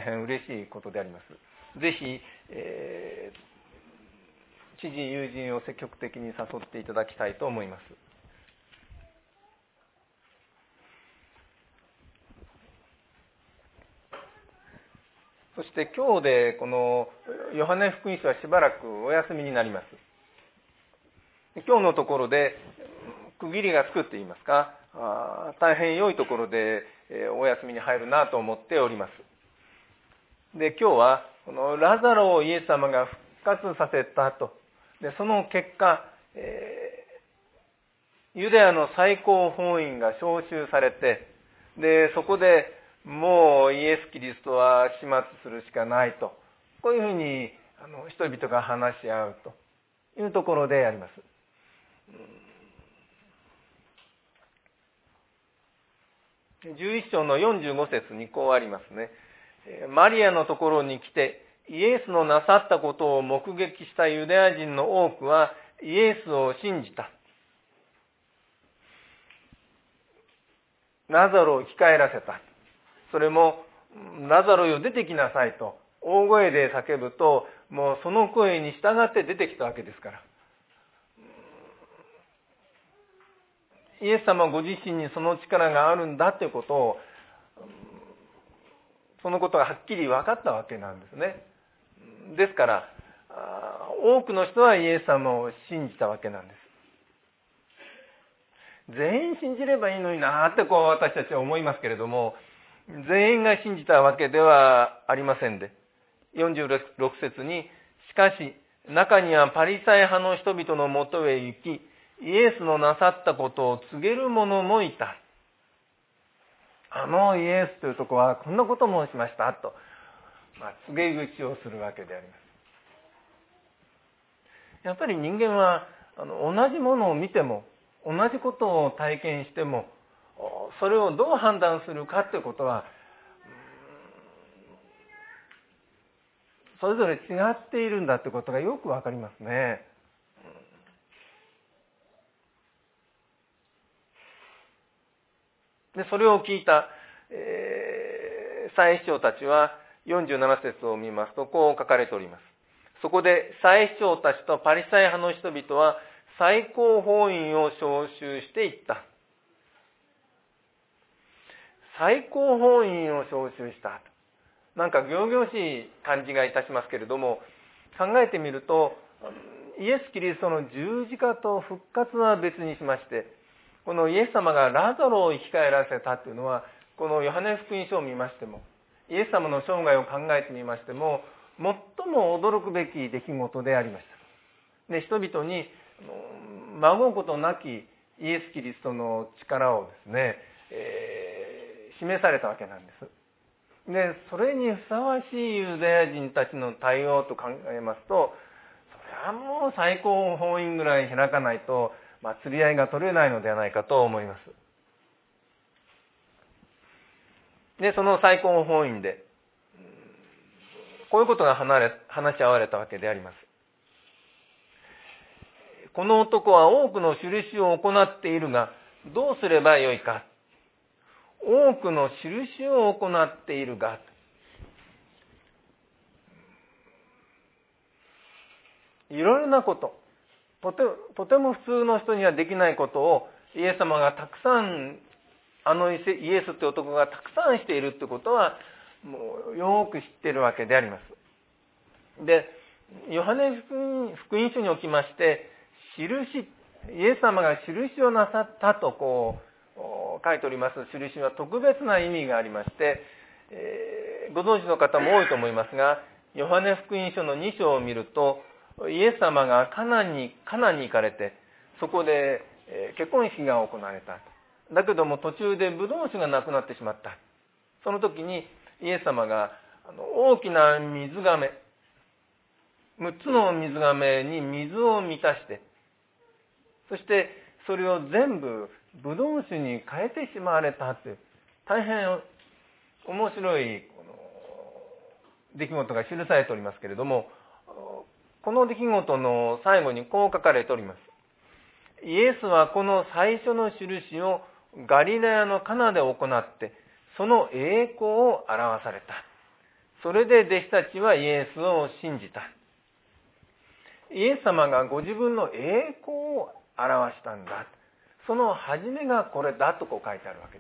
変嬉しいことであります。ぜひ、知人友人を積極的に誘っていただきたいと思います。そして今日でこのヨハネ福音書はしばらくお休みになります。今日のところで区切りがつくって言いますか、大変良いところでお休みに入るなと思っております。で、今日はこのラザロをイエス様が復活させたと。で、その結果、ユダヤの最高法院が召集されて、で、そこでもうイエス・キリストは始末するしかないと。こういうふうに人々が話し合うというところであります。11章の45節にこうありますね。マリアのところに来て、イエスのなさったことを目撃したユダヤ人の多くはイエスを信じた。ラザロを生き返らせた。それも、ラザロよ出てきなさいと大声で叫ぶと、もうその声に従って出てきたわけですから。イエス様ご自身にその力があるんだということを、そのことがはっきり分かったわけなんですね。ですから、多くの人はイエス様を信じたわけなんです。全員信じればいいのになって私たちは思いますけれども、全員が信じたわけではありませんで、46節に、しかし中にはパリサイ派の人々のもとへ行き、イエスのなさったことを告げる者もいた。イエスというところはこんなこともしましたと、告げ口をするわけであります。やっぱり人間は同じものを見ても、同じことを体験しても、それをどう判断するかということは、それぞれ違っているんだということがよくわかりますね。で、それを聞いた、祭司長たちは47節を見ますとこう書かれております。そこで祭司長たちとパリサイ派の人々は最高法院を召集していった。最高法院を召集した。なんか仰々しい感じがいたしますけれども、考えてみると、イエス・キリストの十字架と復活は別にしまして、このイエス様がラザロを生き返らせたというのは、このヨハネ福音書を見ましても、イエス様の生涯を考えてみましても、最も驚くべき出来事でありました。で、人々に孫うことなきイエス・キリストの力をですね、示されたわけなんです。で、それにふさわしいユダヤ人たちの対応と考えますと、それはもう最高法院ぐらい開かないと、釣り合いが取れないのではないかと思います。で、その最高法院で、こういうことが話し合われたわけであります。この男は多くの印を行っているが、どうすればよいか。多くの印を行っているが、いろいろなこと、とても普通の人にはできないことをイエス様がたくさん、イエスという男がたくさんしているということは、もうよく知っているわけであります。で、ヨハネ福音書におきまして、イエス様が印をなさったと書いております印は特別な意味がありまして、ご存知の方も多いと思いますが、ヨハネ福音書の2章を見ると、イエス様がカナンに行かれて、そこで結婚式が行われた。だけども途中でブドウ酒がなくなってしまった。その時にイエス様が大きな水甕、6つの水甕に水を満たして、そしてそれを全部ブドウ酒に変えてしまわれたという、大変面白い出来事が記されておりますけれども、この出来事の最後にこう書かれております。イエスはこの最初の印をガリラヤのカナで行って、その栄光を表された。 それで弟子たちはイエスを信じた。イエス様がご自分の栄光を表したんだ。その始めがこれだとこう書いてあるわけです。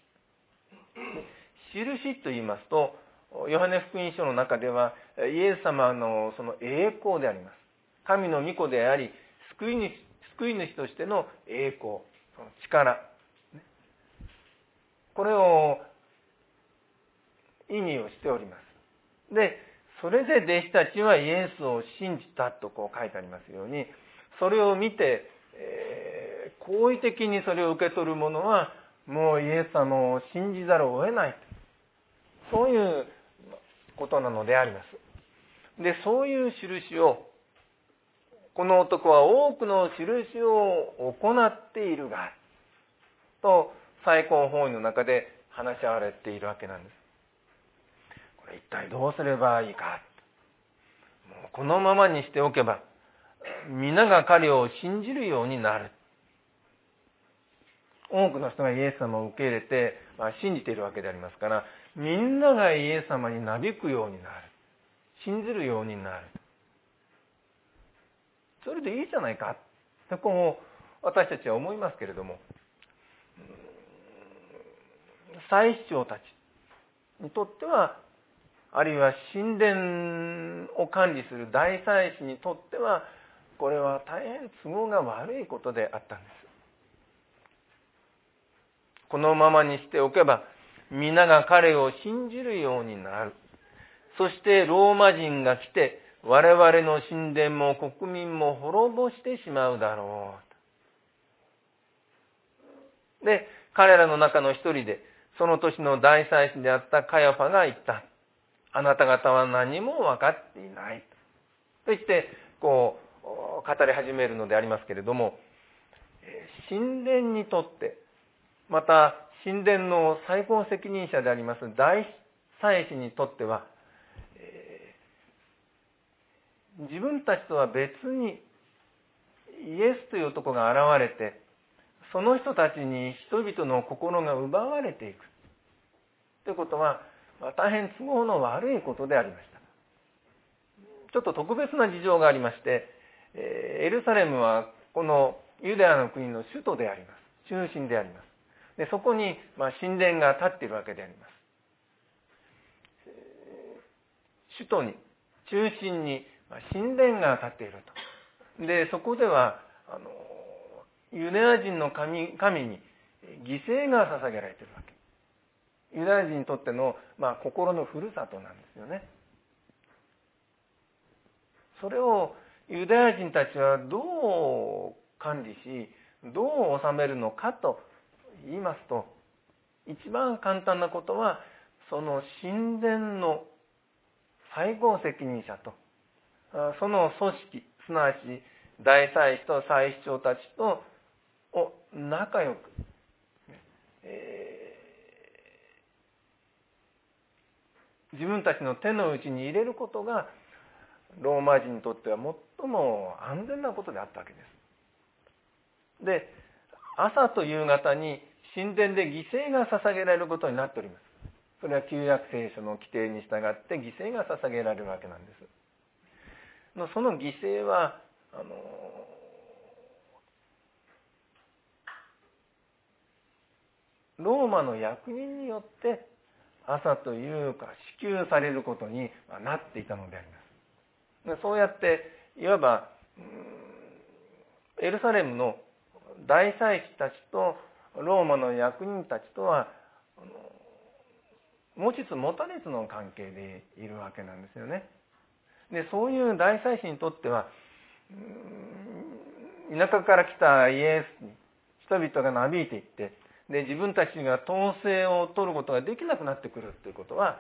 印と言いますと、ヨハネ福音書の中ではイエス様のその栄光であります。神の御子であり、救い主としての栄光、その力。これを意味をしております。で、それで弟子たちはイエスを信じたとこう書いてありますように、それを見て、好意的にそれを受け取る者は、もうイエス様を信じざるを得ない。そういうことなのであります。で、そういう印を、この男は多くの印を行っているが、と、最高法院の中で話し合われているわけなんです。これ一体どうすればいいか。もうこのままにしておけば、皆が彼を信じるようになる。多くの人がイエス様を受け入れて、信じているわけでありますから、みんながイエス様になびくようになる。信じるようになる。それでいいじゃないか。とこう私たちは思いますけれども、祭司長たちにとっては、あるいは神殿を管理する大祭司にとっては、これは大変都合が悪いことであったんです。このままにしておけば、皆が彼を信じるようになる。そしてローマ人が来て、我々の神殿も国民も滅ぼしてしまうだろう。で、彼らの中の一人で、その年の大祭司であったカヤファが言った。あなた方は何も分かっていない。と言って、語り始めるのでありますけれども、神殿にとって、また神殿の最高責任者であります大祭司にとっては、自分たちとは別にイエスという男が現れて、その人たちに人々の心が奪われていくということは、大変都合の悪いことでありました。ちょっと特別な事情がありまして、エルサレムはこのユダヤの国の首都であります。中心であります。で、そこに神殿が建っているわけであります。首都に、中心に神殿が建っていると。で、そこでは、ユダヤ人の神に犠牲が捧げられているわけ。ユダヤ人にとっての、心のふるさとなんですよね。それをユダヤ人たちはどう管理し、どう治めるのかと言いますと、一番簡単なことは、その神殿の最高責任者と、その組織、すなわち大祭司と祭司長たちとを仲良く、自分たちの手の内に入れることが、ローマ人にとっては最も安全なことであったわけです。で、朝と夕方に神殿で犠牲が捧げられることになっております。それは旧約聖書の規定に従って犠牲が捧げられるわけなんです。その犠牲は、ローマの役人によって朝と夕か支給されることになっていたのであります。そうやって、いわば、エルサレムの大祭司たちとローマの役人たちとは、持ちつ持たれつの関係でいるわけなんですよね。で、そういう大祭司にとっては、田舎から来たイエスに人々がなびいていって、で、自分たちが統制を取ることができなくなってくるということは、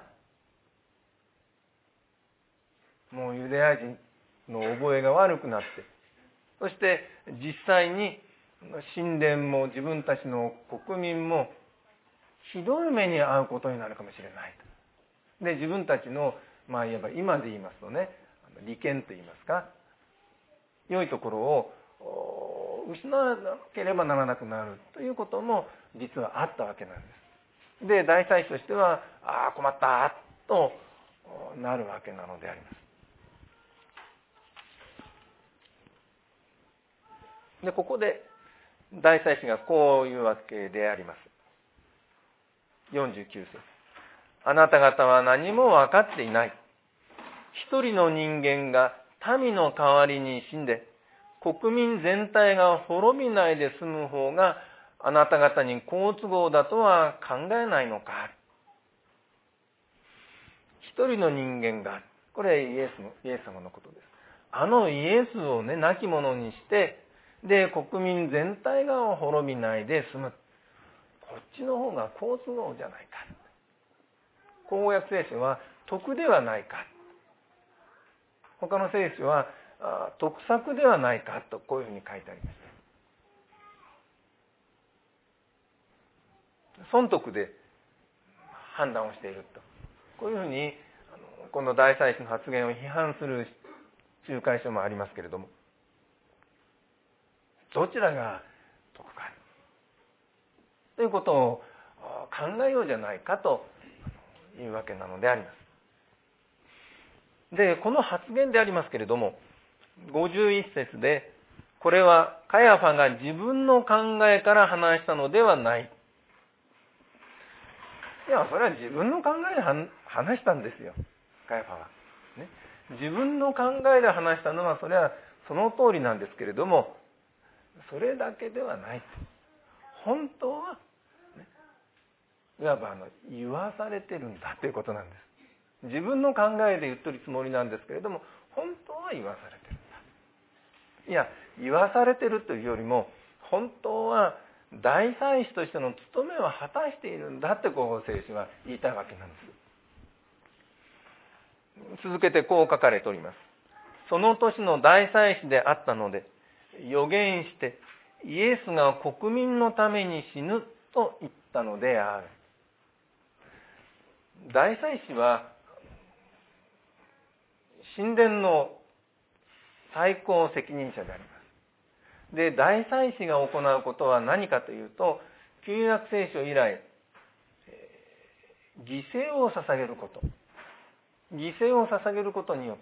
もうユダヤ人の覚えが悪くなって、そして実際に神殿も自分たちの国民もひどい目に遭うことになるかもしれないと。で、自分たちの、いわば今で言いますとね、利権と言いますか、良いところを失わなければならなくなるということも実はあったわけなんです。で、大祭司としては、困ったとなるわけなのであります。で、ここで大祭司がこういうわけであります。49節。あなた方は何も分かっていない。一人の人間が民の代わりに死んで、国民全体が滅びないで済む方があなた方に好都合だとは考えないのか。一人の人間が、これイエス様のことです。あのイエスをね、亡き者にして、で、国民全体が滅びないで済む。こっちの方が好都合じゃないか。公約聖書は得ではないか。他の聖書は得策ではないかとこういうふうに書いてありました。損得で判断をしていると。こういうふうにこの大祭司の発言を批判する仲介書もありますけれども、どちらが得かということを考えようじゃないかというわけなのであります。で、この発言でありますけれども、51節で、これはカヤファが自分の考えから話したのではない。いや、それは自分の考えで話したんですよ、カヤファは。ね、自分の考えで話したのは、それはその通りなんですけれども、それだけではない。本当は、ね、いわば言わされてるんだということなんです。自分の考えで言ってるつもりなんですけれども、本当は言わされてるんだ。いや、言わされてるというよりも、本当は大祭司としての務めを果たしているんだってこう聖書は言いたいわけなんです。続けてこう書かれております。その年の大祭司であったので、預言してイエスが国民のために死ぬと言ったのである。大祭司は神殿の最高責任者であります。で、大祭司が行うことは何かというと、旧約聖書以来、犠牲を捧げること。犠牲を捧げることによって、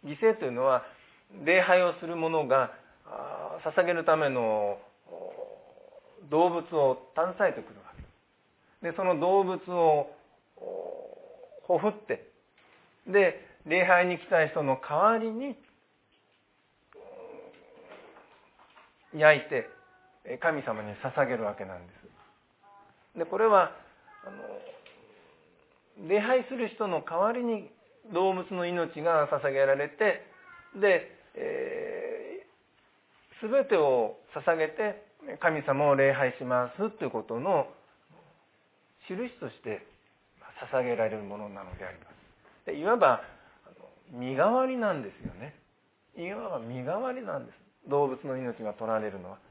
犠牲というのは、礼拝をする者が捧げるための動物を携えてくるわけで、その動物をほふって、で、礼拝に来た人の代わりに焼いて神様に捧げるわけなんです。で、これは礼拝する人の代わりに動物の命が捧げられて、で、全てを捧げて神様を礼拝しますということの印として捧げられるものなのであります。で、いわば身代わりなんですよね。いわば身代わりなんです。動物の命が取られるのは。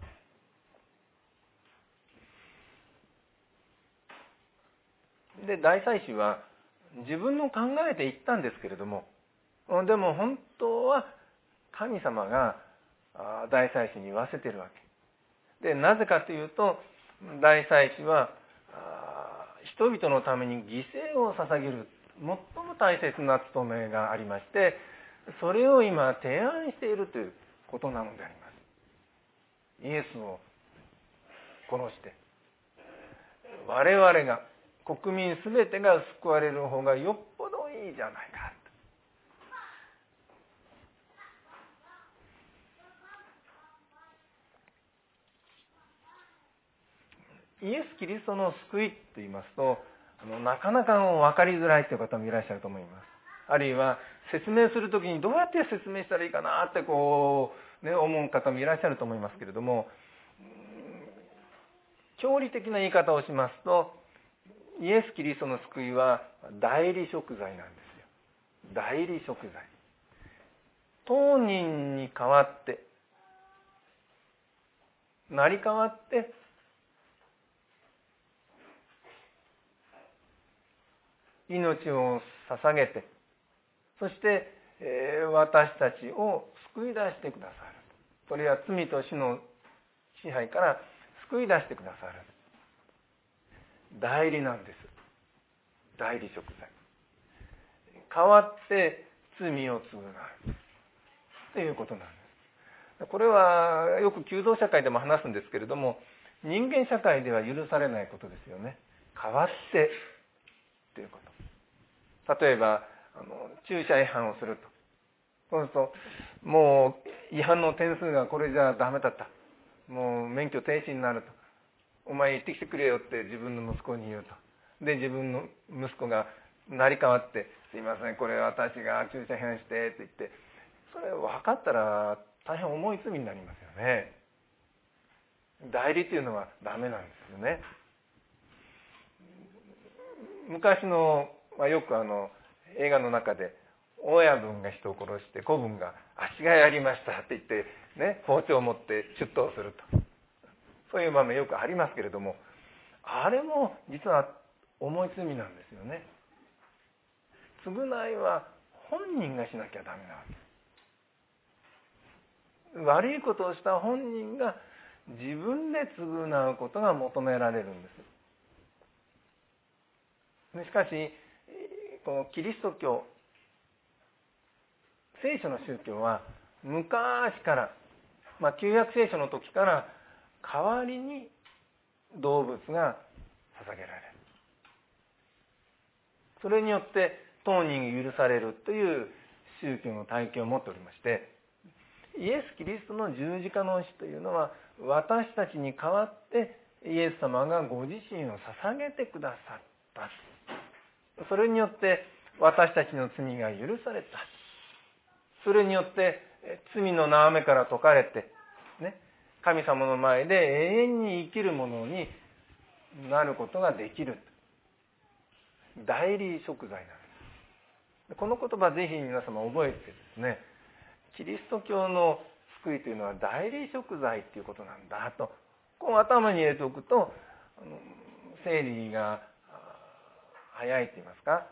で、大祭司は自分の考えで言ったんですけれども、でも本当は神様が大祭司に言わせてるわけ。で、なぜかというと、大祭司は人々のために犠牲を捧げる最も大切な務めがありまして、それを今提案しているということなのであります。イエスを殺して我々が、国民すべてが救われる方がよっぽどいいじゃないか。イエス・キリストの救いと言いますと、なかなか分かりづらいという方もいらっしゃると思います。あるいは説明するときにどうやって説明したらいいかなって思う方もいらっしゃると思いますけれども、教理的な言い方をしますと、イエス・キリストの救いは代理贖罪なんですよ。代理贖罪。当人に代わって、成り代わって、命を捧げて、そして、私たちを救い出してくださる。それは罪と死の支配から救い出してくださる。代理なんです。代理贖罪。 代わって罪を償うということなんです。これはよく求道社会でも話すんですけれども、人間社会では許されないことですよね。代わってということ。例えば駐車違反をすると、そうするともう違反の点数がこれじゃダメだった、もう免許停止になると、お前行ってきてくれよって自分の息子に言うと。で自分の息子が成り代わって、すいませんこれ私が駐車違反してって言って、それ分かったら大変重い罪になりますよね。代理というのはダメなんですよね。昔の、よく映画の中で親分が人を殺して子分があっしがやりましたって言ってね、包丁を持って出頭すると、そういう場面よくありますけれども、あれも実は重い罪なんですよね。償いは本人がしなきゃダメなわけ。悪いことをした本人が自分で償うことが求められるんです。しかしこのキリスト教、聖書の宗教は昔から、旧約聖書の時から代わりに動物が捧げられる。それによって当人が許されるという宗教の体系を持っておりまして、イエス・キリストの十字架の死というのは、私たちに代わってイエス様がご自身を捧げてくださった。それによって私たちの罪が許された。それによって罪の縄目から解かれて、神様の前で永遠に生きるものになることができる。代理贖罪なんです。この言葉ぜひ皆様覚えてですね、キリスト教の救いというのは代理贖罪っていうことなんだと、こう頭に入れておくと、整理が早いと言いますか、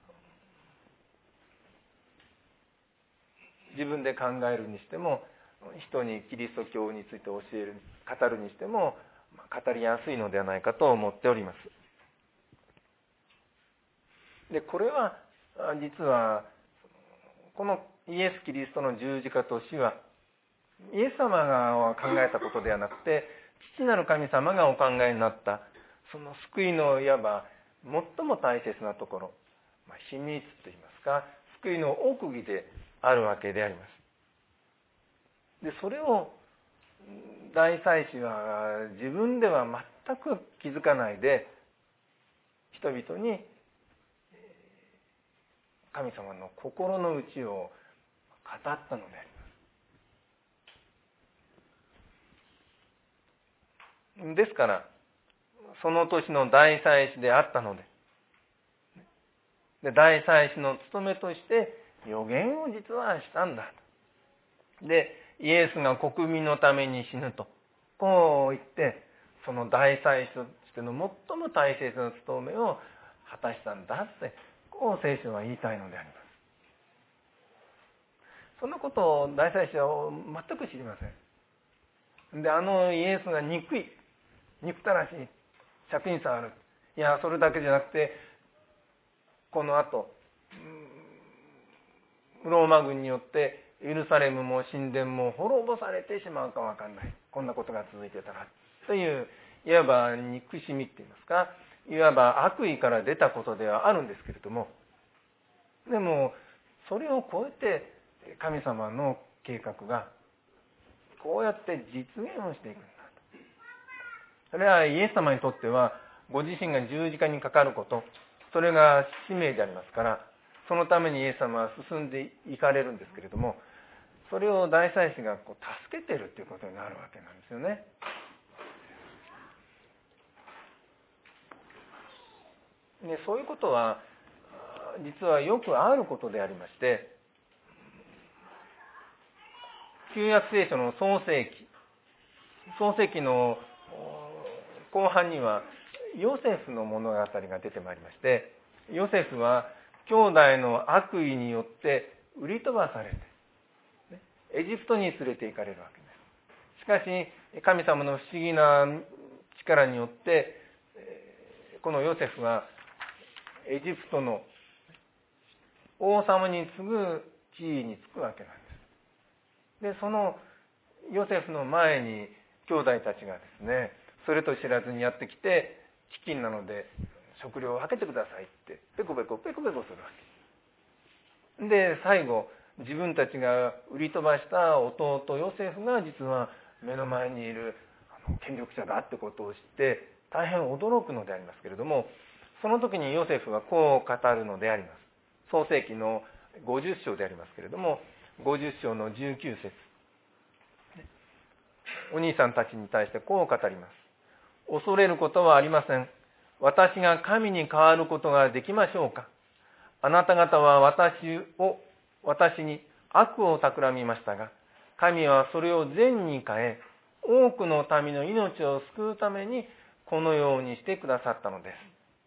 自分で考えるにしても、人にキリスト教について教える、語るにしても語りやすいのではないかと思っております。で、これは実はこのイエス・キリストの十字架と死はイエス様が考えたことではなくて、父なる神様がお考えになったその救いのいわば最も大切なところ、秘密といいますか、救いの奥義であるわけであります。で、それを大祭司は自分では全く気づかないで人々に神様の心の内を語ったのであります。ですからその年の大祭司であったので、大祭司の務めとして予言を実はしたんだと。で、イエスが国民のために死ぬと、こう言って、その大祭司としての最も大切な務めを果たしたんだって、こう聖書は言いたいのであります。そんなことを大祭司は全く知りません。で、イエスが憎たらしい、借金さある。いや、それだけじゃなくて、この後、ローマ軍によってエルサレムも神殿も滅ぼされてしまうかわかんない。こんなことが続いてたら。という、いわば憎しみって言いますか、いわば悪意から出たことではあるんですけれども、でも、それを超えて神様の計画がこうやって実現をしていくんだと。それはイエス様にとってはご自身が十字架にかかること、それが使命でありますから、そのためにイエス様は進んでいかれるんですけれども、それを大祭司が助けているということになるわけなんですよね。で、そういうことは実はよくあることでありまして、旧約聖書の創世記の後半にはヨセフの物語が出てまいりまして、ヨセフは兄弟の悪意によって売り飛ばされてエジプトに連れて行かれるわけです。しかし神様の不思議な力によってこのヨセフはエジプトの王様に次ぐ地位につくわけなんです。で、そのヨセフの前に兄弟たちがですね、それと知らずにやってきて、飢饉なので食料を分けてくださいってペコペコするわけで、最後自分たちが売り飛ばした弟ヨセフが実は目の前にいる権力者だってことを知って大変驚くのでありますけれども、その時にヨセフはこう語るのであります。創世記の50章でありますけれども、50章の19節、お兄さんたちに対してこう語ります。恐れることはありません。私が神に代わることができましょうか。あなた方は私に悪を企みましたが、神はそれを善に変え、多くの民の命を救うためにこのようにしてくださったのです。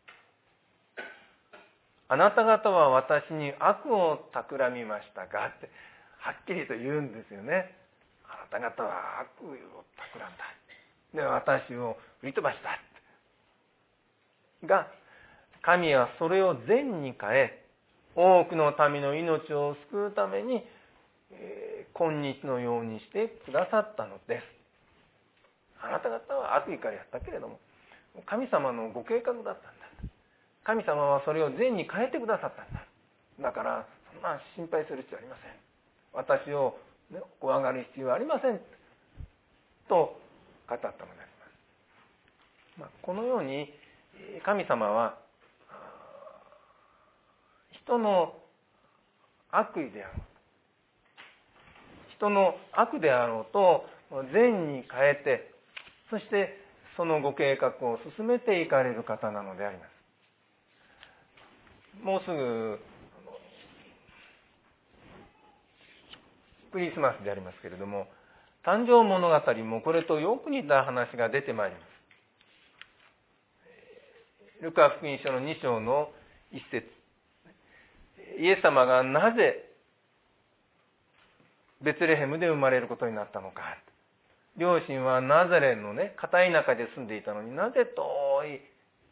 あなた方は私に悪を企みましたがってはっきりと言うんですよね。あなた方は悪を企んだ。で、私を売り飛ばした。が、神はそれを善に変え、多くの民の命を救うために、今日のようにしてくださったのです。あなた方は悪意からやったけれども、神様のご計画だったんだ。神様はそれを善に変えてくださったんだ。だから、そんな心配する必要はありません。私を、怖がる必要はありません。と語ったのであります。このように、神様は、人の悪意であろう。人の悪であろうと善に変えて、そしてそのご計画を進めていかれる方なのであります。もうすぐクリスマスでありますけれども、誕生物語もこれとよく似た話が出てまいります。ルカ福音書の2章の1節、イエス様がなぜベツレヘムで生まれることになったのか。両親はナザレの片田舎で住んでいたのになぜ遠い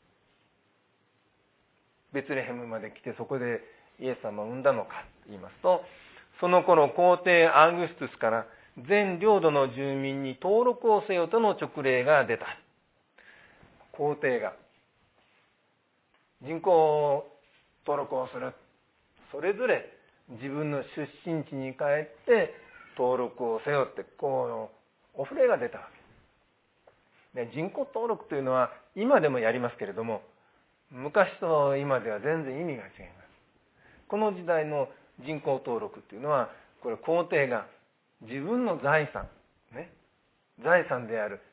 ベツレヘムまで来てそこでイエス様を産んだのかと言いますと、その頃皇帝アウグストゥスから全領土の住民に登録をせよとの勅令が出た。皇帝が人口登録をする。それぞれ自分の出身地に帰って登録をせよってこうお触れが出たわけで、人口登録というのは今でもやりますけれども、昔と今では全然意味が違います。この時代の人口登録というのは、これ皇帝が自分の財産、財産である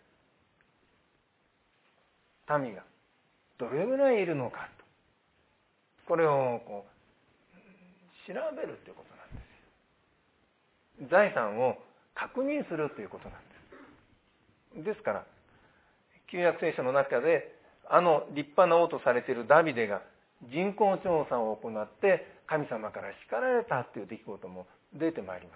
民がどれぐらいいるのかと、これを調べるということなんですよ。財産を確認するということなんです。ですから旧約聖書の中で立派な王とされているダビデが人口調査を行って神様から叱られたという出来事も出てまいります。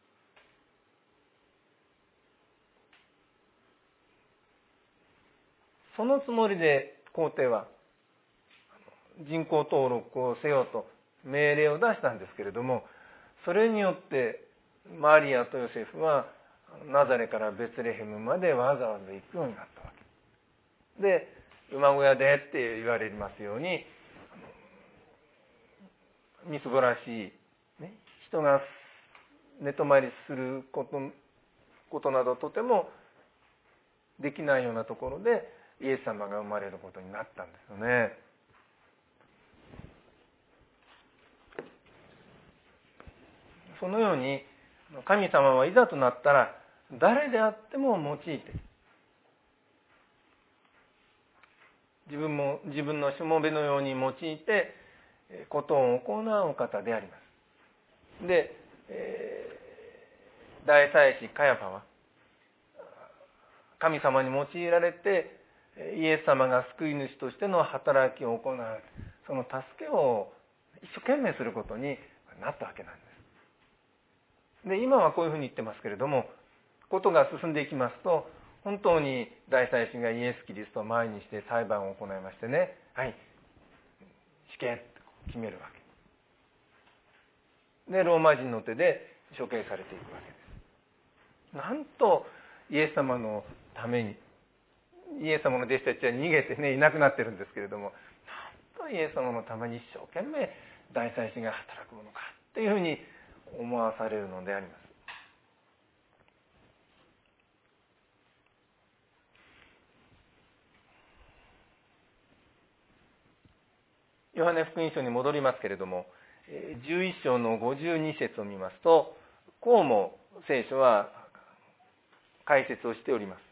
そのつもりで皇帝は人口登録をせよと命令を出したんですけれども、それによってマリアとヨセフはナザレからベツレヘムまでわざわざ行くようになったわけで、馬小屋でって言われますように、みすぼらしい、人が寝泊まりすることなどとてもできないようなところでイエス様が生まれることになったんですよね。そのように神様はいざとなったら誰であっても用いて、自分のしもべのように用いてことを行うお方であります。で、大祭司カヤファは神様に用いられてイエス様が救い主としての働きを行う、その助けを一生懸命することになったわけなんです。で、今はこういうふうに言ってますけれども、ことが進んでいきますと、本当に大祭司がイエス・キリストを前にして裁判を行いましてね、はい、死刑って決めるわでローマ人の手で処刑されていくわけです。なんとイエス様のために、イエス様の弟子たちは逃げてねいなくなってるんですけれども、なんとイエス様のために一生懸命大祭司が働くものかっていうふうに思わされるのであります。ヨハネ福音書に戻りますけれども、11章の52節を見ますと、こうも聖書は解説をしております。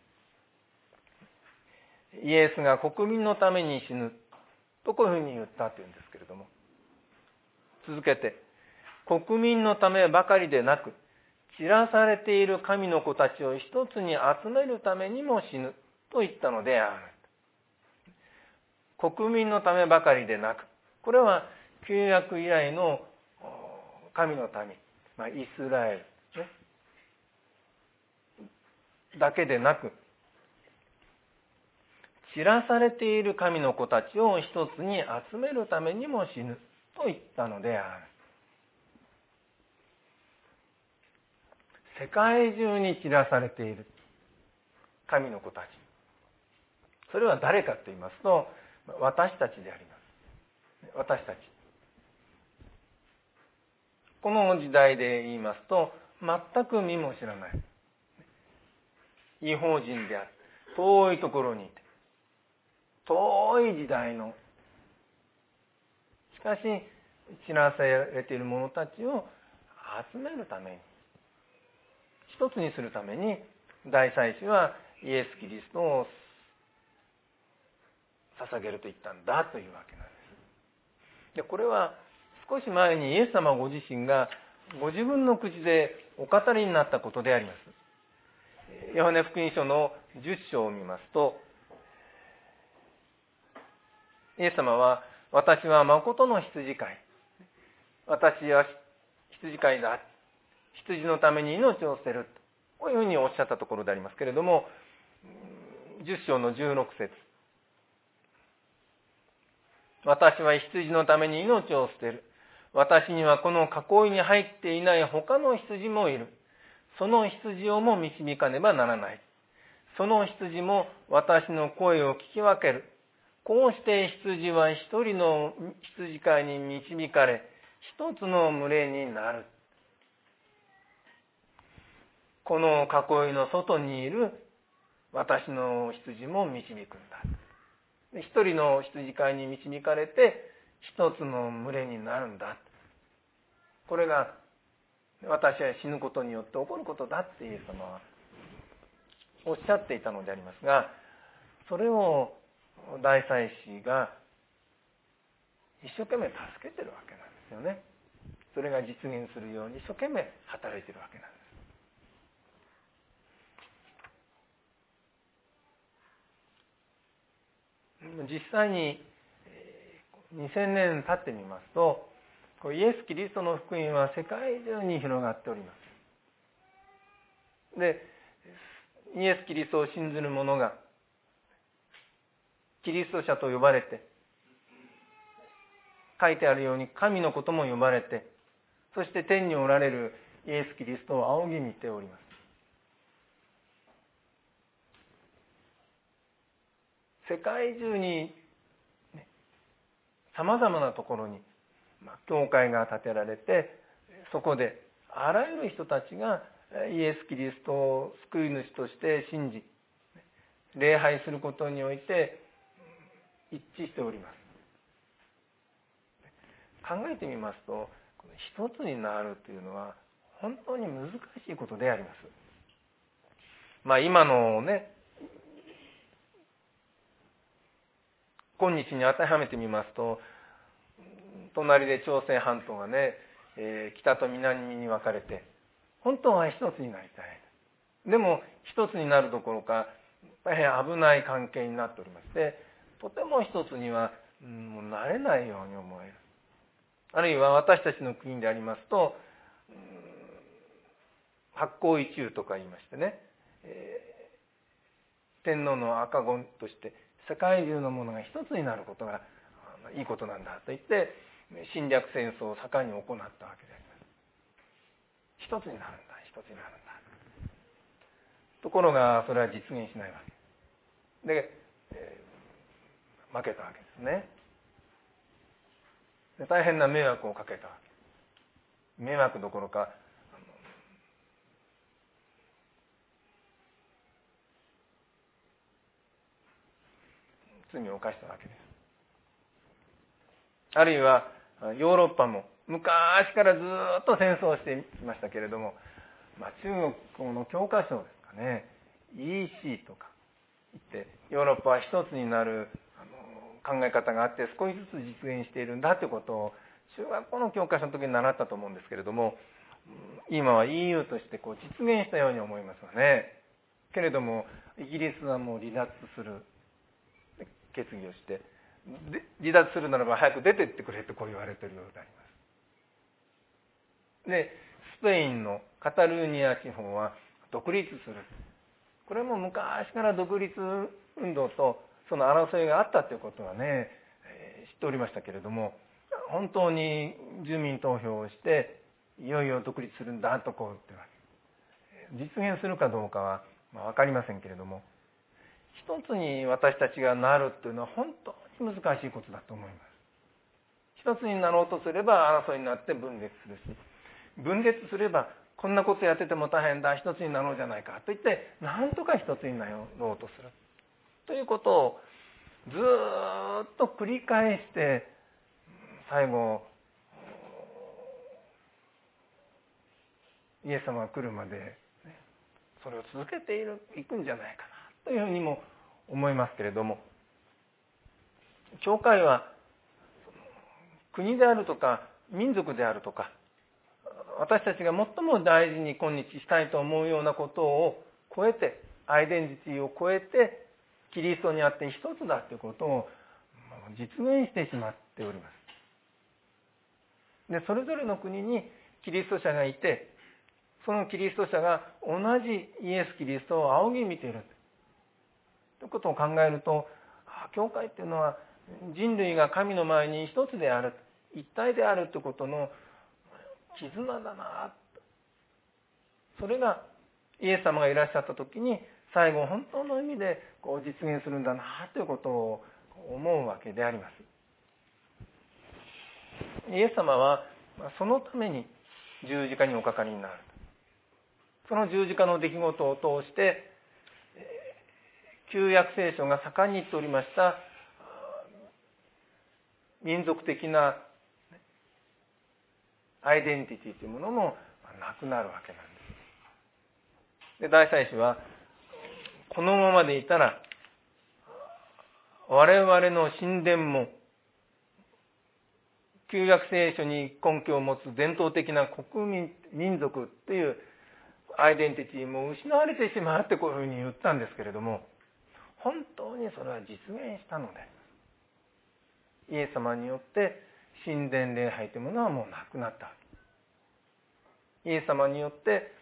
イエスが国民のために死ぬとこういうふうに言ったというんですけれども、続けて、国民のためばかりでなく、散らされている神の子たちを一つに集めるためにも死ぬと言ったのである。国民のためばかりでなく、これは旧約以来の神の民、イスラエル、だけでなく、散らされている神の子たちを一つに集めるためにも死ぬと言ったのである。世界中に散らされている神の子たち。それは誰かと言いますと、私たちであります。私たち。この時代で言いますと、全く見も知らない。異邦人である。遠いところにいて。遠い時代の。しかし、散らされている者たちを集めるために、一つにするために、大祭司はイエス・キリストを捧げると言ったんだというわけなんです。で、これは少し前にイエス様ご自身がご自分の口でお語りになったことであります。ヨハネ福音書の10章を見ますと、イエス様は、私は誠の羊飼い。私は羊飼いだ。羊のために命を捨てる。こういうふうにおっしゃったところでありますけれども、10章の16節。私は羊のために命を捨てる。私にはこの囲いに入っていない他の羊もいる。その羊をも導かねばならない。その羊も私の声を聞き分ける。こうして羊は一人の羊飼いに導かれ、一つの群れになる。この囲いの外にいる私の羊も導くんだ。一人の羊飼いに導かれて、一つの群れになるんだ。これが私は死ぬことによって起こることだってイエス様はおっしゃっていたのでありますが、それを大祭司が一生懸命助けてるわけなんですよね。それが実現するように一生懸命働いてるわけなんです。実際に2000年経ってみますと、イエス・キリストの福音は世界中に広がっております。で、イエス・キリストを信ずる者がキリスト者と呼ばれて、書いてあるように神のことも呼ばれて、そして天におられるイエス・キリストを仰ぎ見ております。世界中に、様々なところに、教会が建てられて、そこであらゆる人たちがイエス・キリストを救い主として信じ、礼拝することにおいて一致しております。考えてみますと、一つになるというのは本当に難しいことであります。今のね、今日に当てはめてみますと、隣で朝鮮半島がね、北と南に分かれて、本当は一つになりたい。でも一つになるどころか、大変危ない関係になっておりまして、とても一つにはもうなれないように思える。あるいは私たちの国でありますと、八公一中とか言いましてね、天皇の赤子として世界中のものが一つになることがいいことなんだと言って侵略戦争を盛んに行ったわけであります。 一つになるんだ、一つになるんだ。ところがそれは実現しないわけで、負けたわけですね。で大変な迷惑をかけたわけ。迷惑どころか罪を犯したわけです。あるいはヨーロッパも昔からずっと戦争をしてきましたけれども、中国の教科書ですかね、 EC とか言ってヨーロッパは一つになる考え方があって少しずつ実現しているんだということを中学校の教科書の時に習ったと思うんですけれども、今は EU として実現したように思いますよね。けれどもイギリスはもう離脱する決議をして、離脱するならば早く出てってくれとこう言われているようであります。でスペインのカタルーニア地方は独立する。これも昔から独立運動とその争いがあったということはね、知っておりましたけれども、本当に住民投票をしていよいよ独立するんだとこう言って実現するかどうかは分かりませんけれども、一つに私たちがなるというのは本当に難しいことだと思います。一つになろうとすれば争いになって分裂するし、分裂すればこんなことやってても大変だ、一つになろうじゃないかといって何とか一つになろうとするということをずっと繰り返して、最後イエス様が来るまでそれを続けていくんじゃないかなというふうにも思いますけれども、教会は国であるとか民族であるとか、私たちが最も大事に今日したいと思うようなことを超えて、アイデンティティを超えてキリストにあって一つだということを実現してしまっております。でそれぞれの国にキリスト者がいて、そのキリスト者が同じイエス・キリストを仰ぎ見ているということを考えると、教会っていうのは人類が神の前に一つである、一体であるということの絆だな。それがイエス様がいらっしゃった時に最後本当の意味で実現するんだなということを思うわけであります。イエス様はそのために十字架におかかりになる。その十字架の出来事を通して旧約聖書が盛んに言っておりました民族的なアイデンティティというものもなくなるわけなんです。で大祭司はこのままでいたら我々の神殿も旧約聖書に根拠を持つ伝統的な国民民族というアイデンティティも失われてしまうってこういうふうに言ったんですけれども、本当にそれは実現したので、イエス様によって神殿礼拝というものはもうなくなった。イエス様によって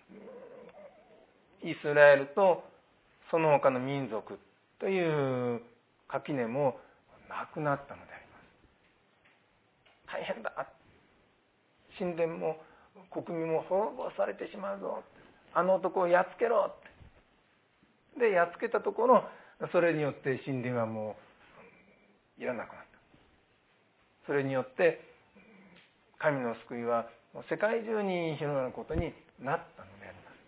イスラエルとその他の民族という垣根もなくなったのであります。大変だ、神殿も国民も滅ぼされてしまうぞ、あの男をやっつけろでやっつけたところ、それによって神殿はもういらなくなった。それによって神の救いは世界中に広がることになったのであります。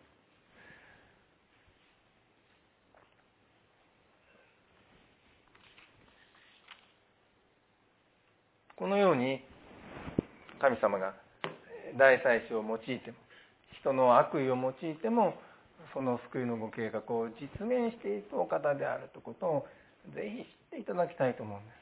このように神様が大祭司を用いても人の悪意を用いてもその救いのご計画を実現していくお方であるということをぜひ知っていただきたいと思うんです。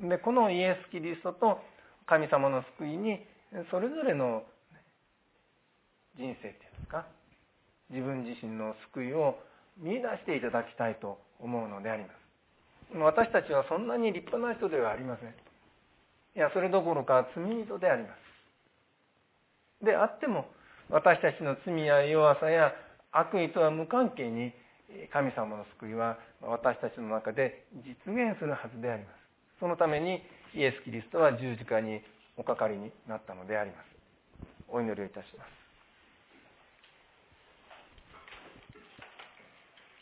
でこのイエス・キリストと神様の救いにそれぞれの人生っていうんですか、自分自身の救いを見出していただきたいと思うのであります。私たちはそんなに立派な人ではありません。いや、それどころか罪人であります。であっても私たちの罪や弱さや悪意とは無関係に神様の救いは私たちの中で実現するはずであります。そのためにイエス・キリストは十字架におかかりになったのであります。お祈りをいたします。